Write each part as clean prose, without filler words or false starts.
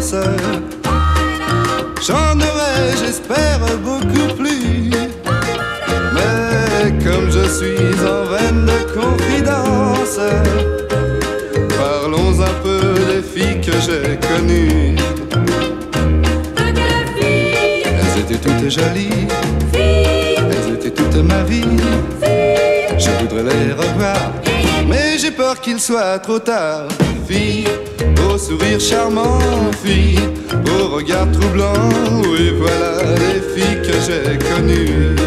confidence. J'en aurai, j'espère, beaucoup plus. Mais comme je suis en veine de confidence, parlons un peu des filles que j'ai connues. Elles étaient toutes jolies, elles étaient toute ma vie. Je voudrais les revoir, mais j'ai peur qu'il soit trop tard. Fille, au sourire charmant, fille, au regard troublant, oui voilà les filles que j'ai connues.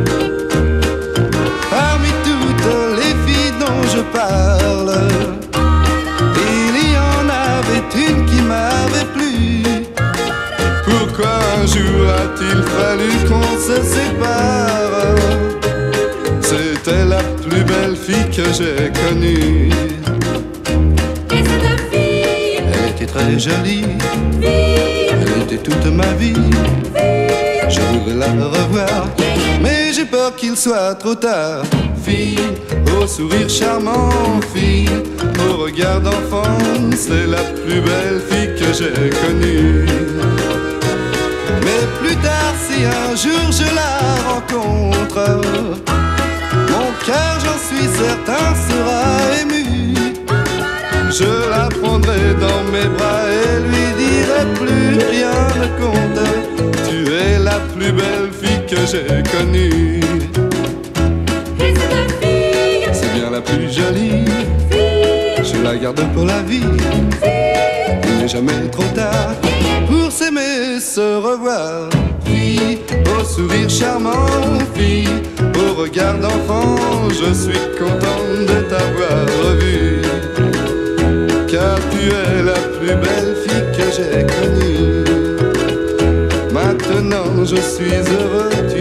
Parmi toutes les filles dont je parle, il y en avait une qui m'avait plu. Pourquoi un jour a-t-il fallu qu'on se sépare? C'était la plus belle fille que j'ai connue. Et cette fille, elle était très jolie, fille, elle était toute ma vie. Je voudrais la revoir, mais j'ai peur qu'il soit trop tard. Fille, au sourire charmant, fille, au regard d'enfant, c'est la plus belle fille que j'ai connue. Mais plus tard, si un jour je la rencontre, mon cœur, j'en suis certain, sera ému. Je la prendrai dans mes bras et lui dirai plus rien ne compte. Tu es la plus belle fille que j'ai connue. et cette fille, C'est bien la plus jolie, fille, je la garde pour la vie. Il n'est jamais trop tard pour s'aimer, se revoir. Fille, au sourire charmant, fille, au regard d'enfant, je suis content de t'avoir revue. Car tu es la plus belle fille que j'ai connue. Maintenant je suis heureux,